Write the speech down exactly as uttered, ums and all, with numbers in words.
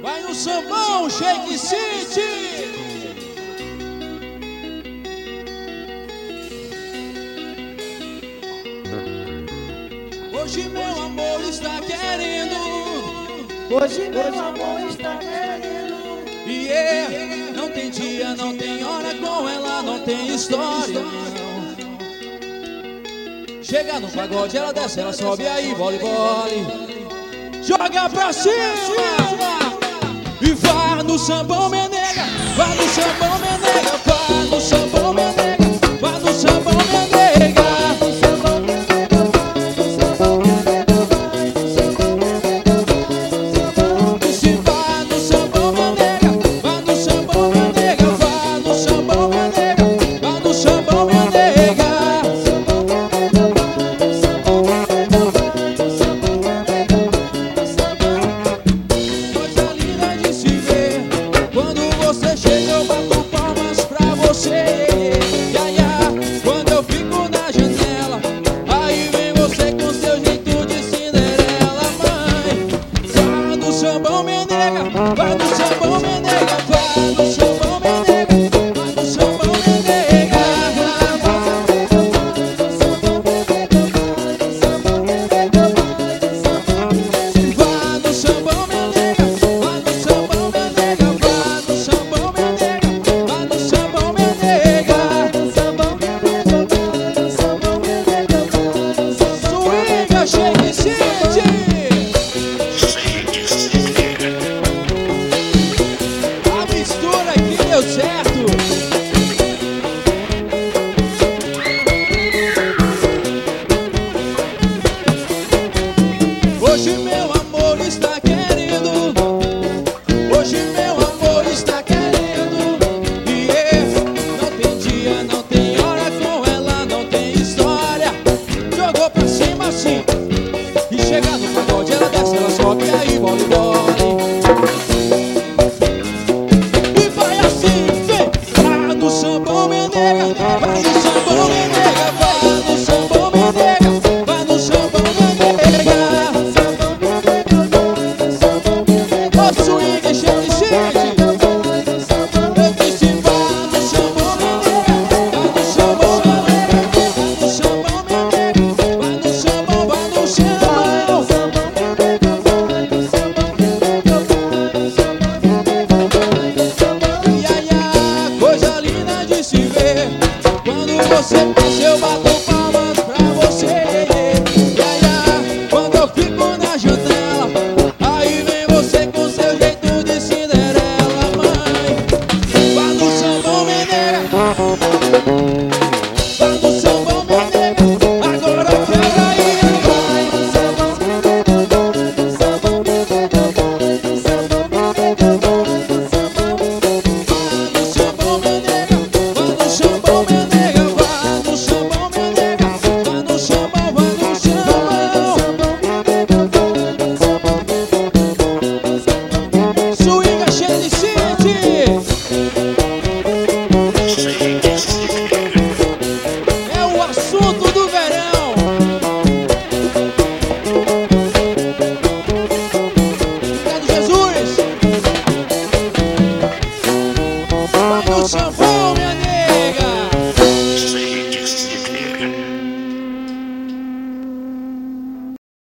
Vai no sambão, Shake City. Hoje meu amor está querendo. Hoje meu amor está querendo. E yeah, não tem dia, não tem hora com ela, não tem história. Chega no pagode, ela desce, ela sobe aí, vole, vole. Joga pra cima. E vai no sambão, me nega. Vai no sambão, me nega. Vai no sambão, me nega. Vai no sambão, me nega. Você chega, eu bato palmas pra você. Iaia, quando eu fico na janela, aí vem você com seu jeito de Cinderela, mãe. Vai no sambão, me nega. Vai no sambão, me nega. Vai no sambão, me nega. Vai no sambão, me nega. Vai no sambão, me nega. Vai no sambão, me nega. Shake City. A mistura aqui deu certo. Hoje meu amor está querendo. Hoje meu amor está querendo. E yeah, não tem dia, não tem hora com ela, não tem história. Jogou pra cima assim. E chega no pagode, ela desce, ela sobe, aí bola e bola.